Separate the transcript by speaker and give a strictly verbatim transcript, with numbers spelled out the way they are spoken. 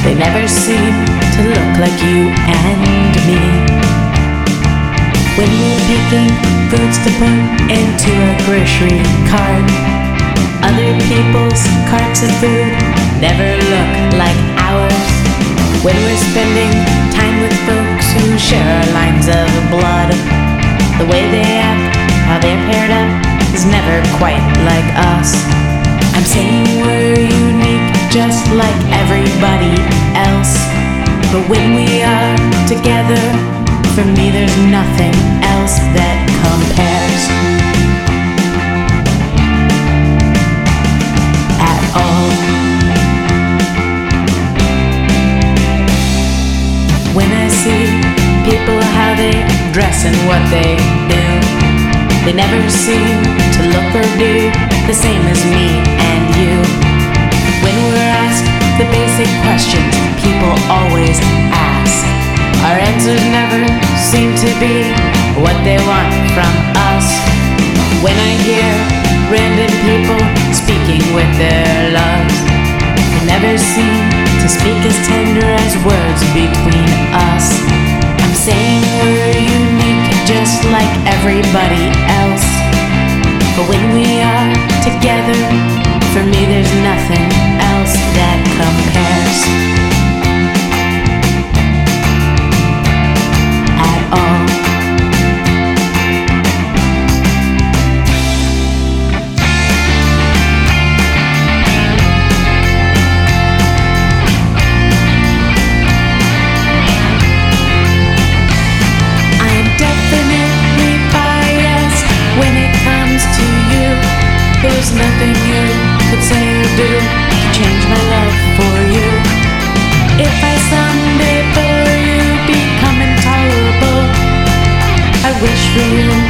Speaker 1: They never seem to look like you and me. When we're picking fruits to put into a grocery cart, other people's carts of food never look like ours. When we're spending time with folks who share our lines of blood, the way they act, how they're paired up, is never quite like us. I'm saying we're unique, just like everybody else. But when we are together, for me there's nothing else that compares at all. When I see people, how they dress and what they do, they never seem to look or do the same as me and you. When we're asked the basic questions people always ask, our answers never seem to be what they want from us. When I hear random people speaking with their loves, they never seem to speak as tender as words between us. I'm saying we're unique, just like everybody else. But when we are together, for me there's nothing else that compares at all. I am definitely biased when it comes to you. There's nothing you could say or do to change my love for you. If I someday for you become intolerable, I wish for you